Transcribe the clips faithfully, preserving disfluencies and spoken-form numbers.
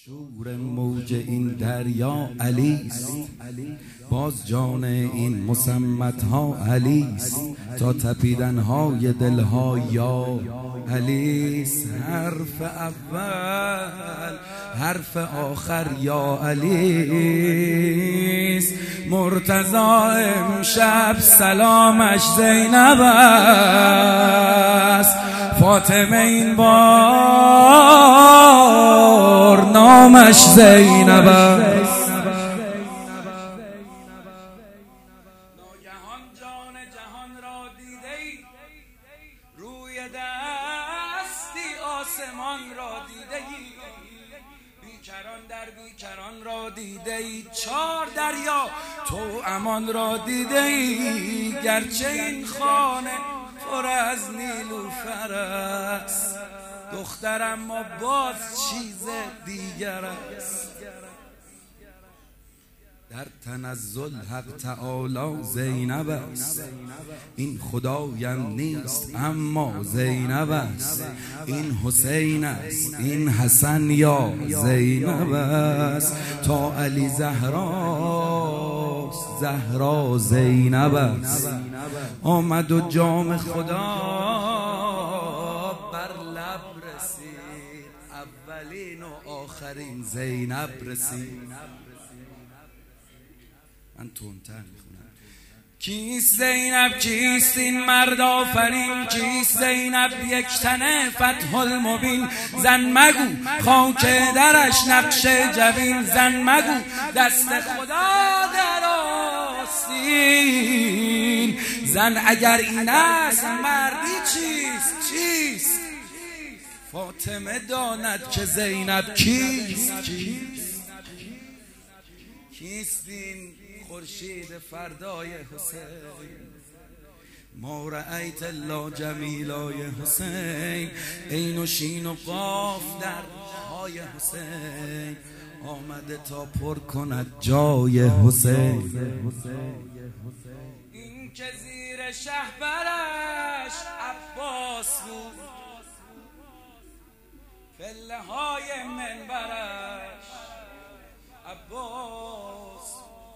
شور موج این دریا علیست، باز جان این مسمتها علیست، تا تپیدنهای دلها یا علیست. حرف اول حرف آخر یا علیست. مرتضی امشب سلامش زینب است، فاطمه این بار نامش زینب است. ناگهان جان جهان را دیدی، روی دستی آسمان را دیدی، بیکران در بیکران را دیدی، چار دریا تو امان را دیدی. گرچه این خانه پر از نیلوفر است، دخترم ما باز چیز دیگر است. در تنزل حق تعالی زینب است، این خدایم نیست اما زینب است. این حسین است این حسن یا زینب است، تا علی زهراست زهرا زینب است. آمد و جام خدا بر لب رسید، اولین و آخرین زینب رسید. من تندتر میخونم. کیست زینب کیست این مرد آفرین، کیست زینب یک تنه فتح المبین. زن مگو خاک درش نقش جبین، زن مگو دست خدا در آستین. زن اگر این است مردی چیست چیست، فاطمه داند که زینب کیست کیست. کیست این خورشید فردای حسین، ما رأیت الا جمیلای حسین. عین و شین و قاف در های حسین، آمده تا پر کند جای حسین. این که زیر شهپرش عباس بود، پله های منبرش عباس،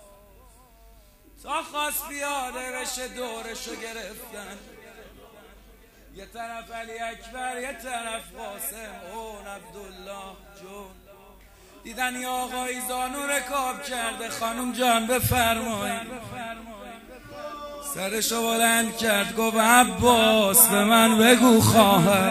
تا خواست بیاده بشه دورشو گرفتن. یه طرف علی اکبر یه طرف قاسم اون عبدالله جون. دیدن یا آقای زانو رکاب کرده، خانم جان بفرمایید. سرشو بلند کرد گفت عباس به من بگو خواهر،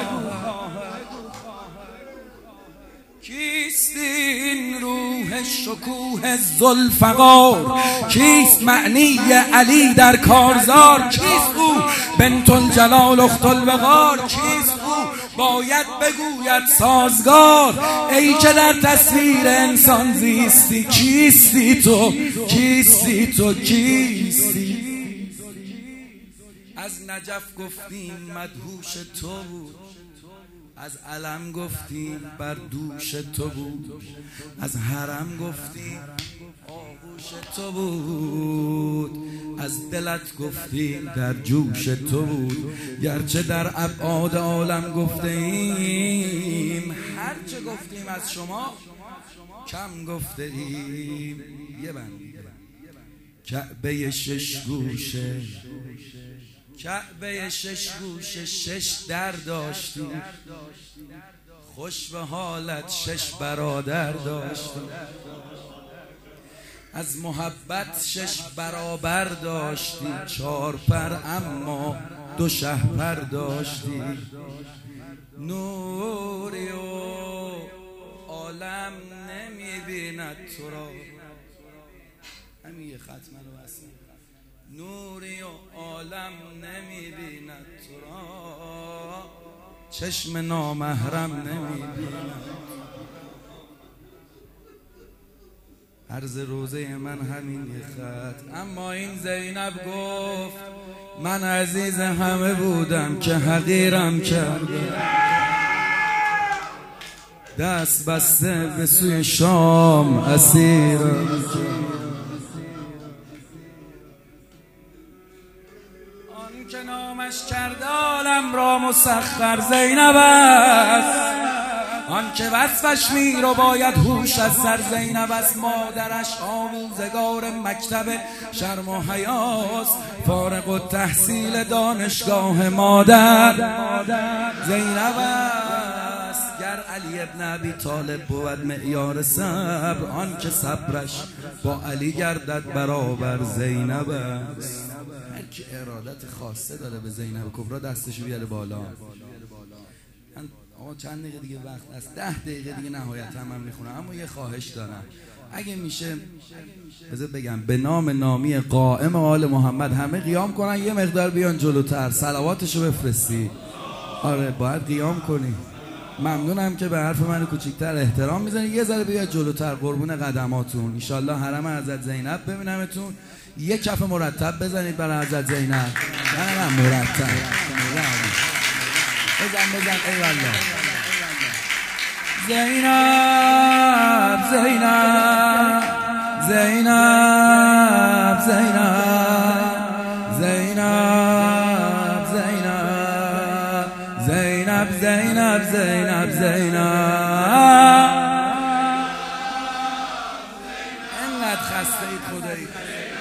کیست این روح شکوه ذوالفقار، کیست معنی علی در کارزار، کیست او بنت الجلال اخت الوقار، کیست او باید بگوید سازگار. ای که در تصویر انسان زیستی، کیستی تو کیستی تو کیستی. از نجف گفتیم مدهوش تو بود، از علم گفتیم بر دوش تو بود، از حرم گفتیم آغوش تو بود، از دلت گفتیم در جوش تو بود. گرچه در ابعاد عالم گفتیم، هرچه گفتیم از شما کم گفتیم. یه بندی کعبه شش گوشه، کعبه شش گوشه شش در داشتی، خوش به حالت شش برادر داشتی. از محبت شش برابر داشتی، چار پر اما دو شهپر داشتی. نوری و عالم نمیبیند تو را، همین یه ختم رو بسیم. نوری و عالم نمیبیند تو را، چشم نامحرم نمیبیند. عرض روزه من همین یه خط. اما این زینب گفت من عزیز همه بودم که حقیرم کرده، دست بسته به سوی شام اسیرم. که نامش کرده عالم را مسخر زینب است، آن که وصفش می رو باید هوش از سر زینب است. مادرش آموزگار مکتب شرم و حیاست، فارغ التحصیل دانشگاه مادر زینب است. گر علی ابن ابی طالب بود معیار صبر، آن که صبرش با علی گردد برابر زینب است. هر کی ارادت خاصه داره به زینب کبرا دستشو بیاره بالا. آقا چند دقیقه دیگه وقت است، ده دقیقه دیگه نهایت هم من میخونم، اما یه خواهش دارم اگه میشه بذار بگم به نام نامی قائم آل محمد همه قیام کنن، یه مقدار بیان جلوتر صلواتشو بفرستی. آره باید قیام کنی. ممنونم که به حرف من کوچیکتر احترام میزنی، یه ذره بیاد جلوتر قربون قدماتون. انشالله حرم حضرت زینب ببینمتون. یه کف مرتب بزنید برای حضرت زینب. نه نه مرتب بزن بزن. ایوالله زینب زینب زینب زینب زینب زینب زینب زینب زینب زینب. انقدر خسته اید خدایی.